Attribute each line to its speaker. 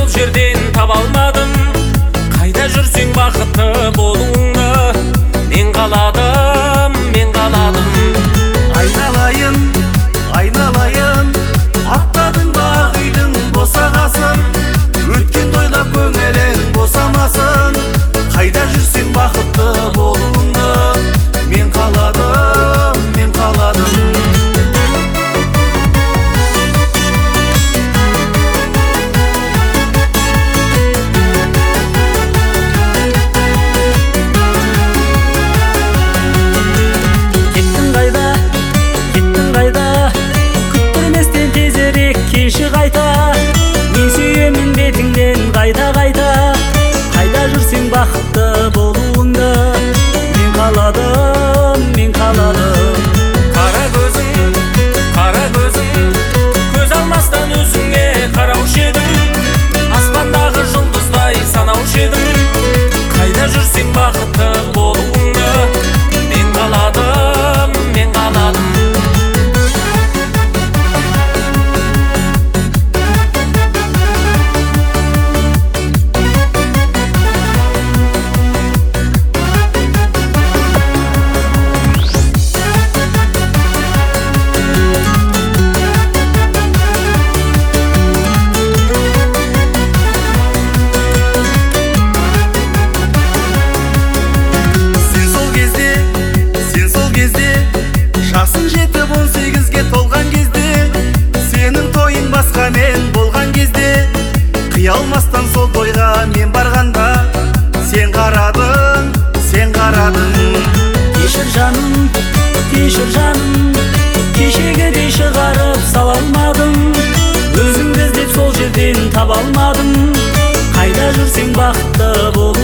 Speaker 1: сол жерден таба алмадым. Қайда жүрсең бақытты болуыңды мен қаладым, мен қаладым.
Speaker 2: Айналайын, айналайын, аттадың ба үйдің босағасын. Өткенді ойлап көңілің босамасын. Қайда жүрсең бақытты болуыңды мен қаладым, мен қаладым.
Speaker 3: Кеші қайта, мен сүйемін бетіңнен қайта қайта. Қайда жүрсең бақытты болуыңды мен қаладым, мен қаладым.
Speaker 1: Қара көзің, көз алмастан өзіңе қараушы едім. Аспандағы жұлдыздай санаушы едім. Қайда жүрсең бақытты болуыңды мен қаладым, мен қаладым.
Speaker 2: Жасың жетіп 18-ге толған кезде, сенің тойың басқамен болған кезде, қия алмастан сол тойға мен барғанда, сен қарадың, сен қарадың.
Speaker 3: Кешір жаным, кешегідей шығарып сала алмадым. Өзіңді іздеп сол жерден таба алмадым. Қайда жүрсең бақытты бол.